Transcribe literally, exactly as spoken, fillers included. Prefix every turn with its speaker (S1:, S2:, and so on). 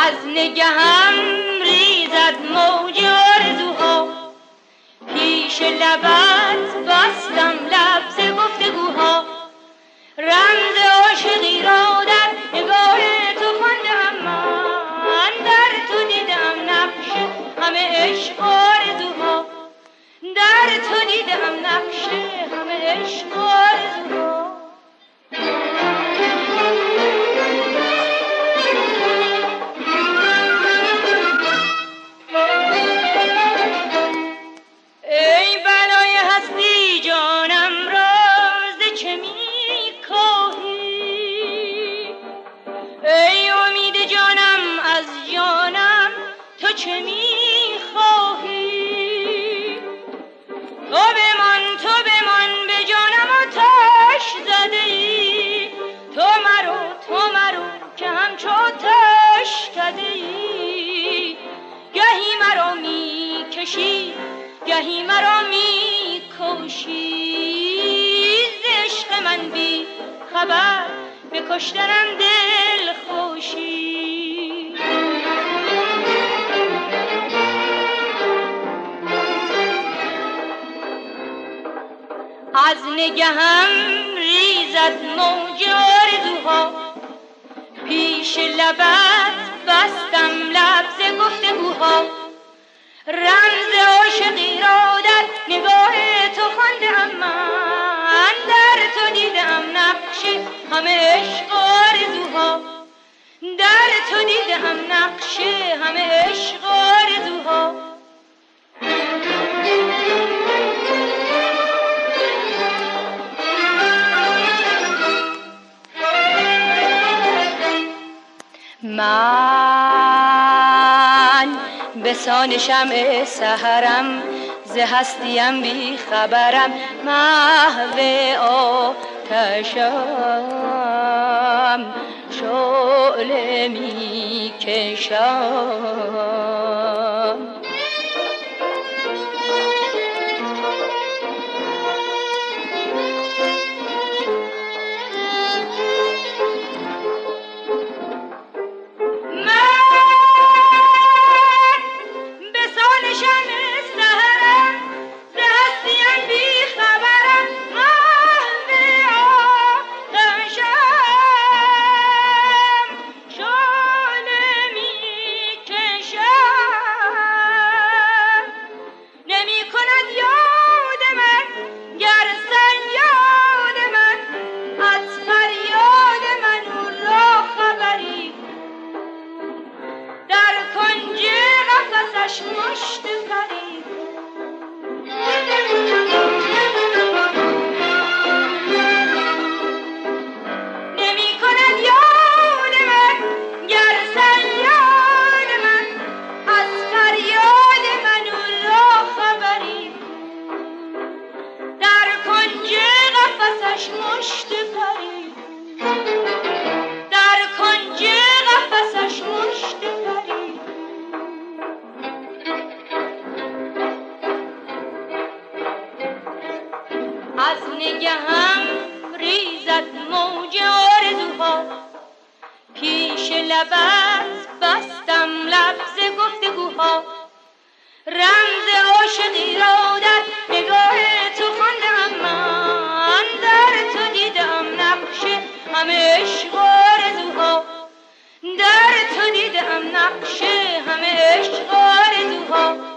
S1: از نگهم ریزد موج آرزوها، پیش لبت بستم لب ز گفتگوها. رمز عاشقی را در نگاه تو خواندم من، در تو دیدم نقش همه عشق آرزوها، در تو دیدم نقش همه عشق آرزوها. ای بلای هستی جانم راز چه می کاهی، ای امید جانم از جانم تو چه می خواهی. تو بمان تو بمان به جانم آتش زده ای، تو مرو تو مرو که همچو آتش کده ای. گهی مرا می کشی گهی مرا می کشی، ز عشق من بی خبر به کشتنم دل خوشی. از نگهم ریزد موج آرزوها، پیش لبت بستم لب ز گفتگوها. رمز عاشقی را در نگاه تو خواندم من، در تو دیدم نقش همه عشق آرزوها، در تو دیدم نقش همه عشق آرزوها. من بسان شمع سحرم ز هستیم بی خبرم، محو آتشم شعله می کشم. از نگهم ریزد موج آرزوها، پیش لبت بستم لب ز گفتگوها. رمز عاشقی را در نگاه تو خواندم من، در تو دیدم نقش همه عشق آرزوها، در تو دیدم نقش همه عشق آرزوها.